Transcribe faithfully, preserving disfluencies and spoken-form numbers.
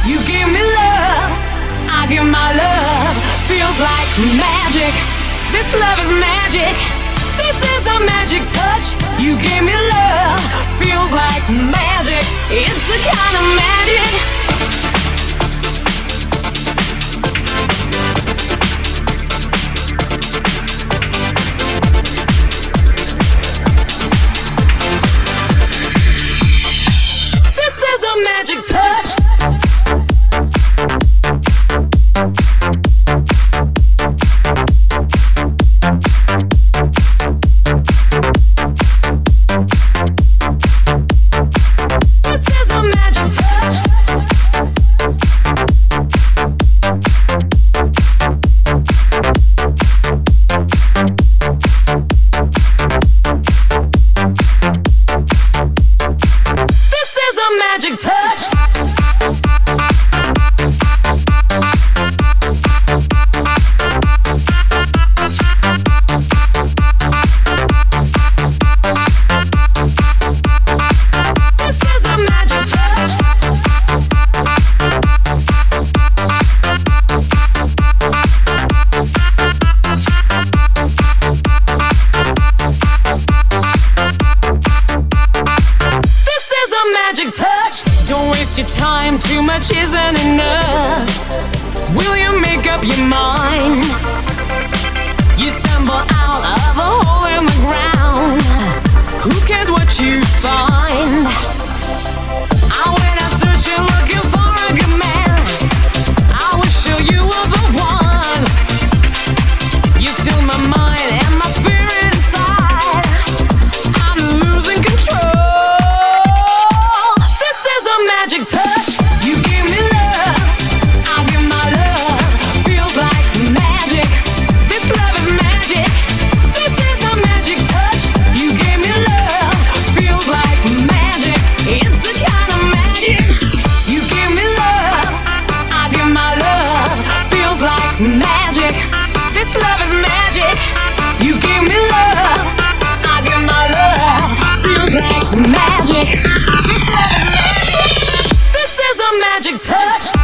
You give me love, I give my love. Feels like magic. This love is magic. This is a magic touch. You give me love, feels like magic. It's a kind of magic. This is a magic touch. Don't waste your time, too much isn't enough. Will you make up your mind? You stumble out of a hole in the ground. Who cares what you find? I went out searching, looking for a good man. I was sure you were the one. You steal my mind and my spirit inside. I'm losing control. Magic touch, you give me love, I give my love, feels like magic, this love is magic, this is a magic touch, you give me love, feels like magic, it's a kind of magic, you give me love, I give my love, feels like magic, this love is magic, you give me love, I give my love, feels like magic. Magic touch.